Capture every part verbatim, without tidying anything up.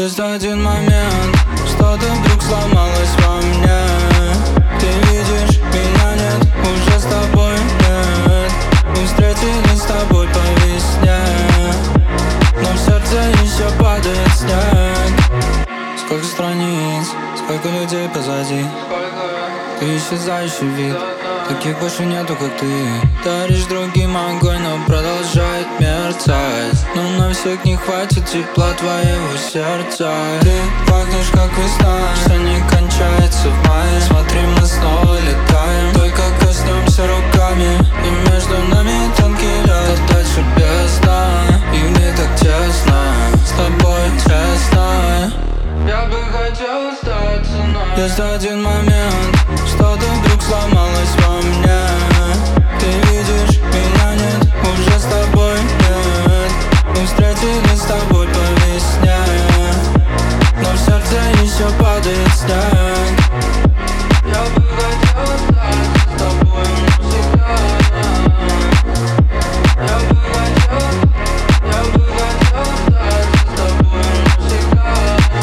Есть один момент, что-то вдруг сломалось во мне. Ты видишь, меня нет, уже с тобой нет. Мы встретились с тобой по весне, но в сердце еще падает снег. Сколько страниц, сколько людей позади, ты исчезающий вид, таких больше нету, как ты. Даришь другим огонь, но продолжает мерцать. Но на всех не хватит тепла твоего сердца. Ты пахнешь, как весна, что не кончается в мае. Смотри, мы снова летаем, только коснемся руками, и между нами тонкий лед, а дальше бездна. И мне так тесно, с тобой честно. Я бы хотел остаться, но есть один момент, что-то вдруг сломалось во мне. Ты видишь, меня нет, уже с тобой нет. Мы встретились с тобой по весне, но в сердце еще падает снег. Я бы хотел остаться с тобой навсегда. Я бы хотел, я бы хотел остаться с тобой навсегда.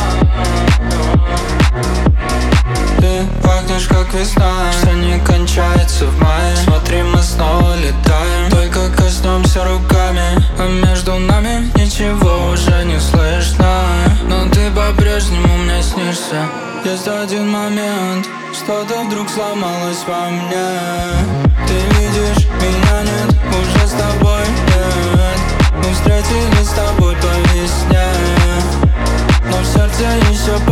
Ты пахнешь, как весна, что не кончается в мае. Смотри, мы снова летаем, только коснемся руками, а между нами ничего уже не слышно. Но ты по-прежнему мне снишься. Есть один момент, что-то вдруг сломалось во мне. Ты видишь, меня нет, уже с тобой нет. Мы встретились с тобой по весне, но в сердце еще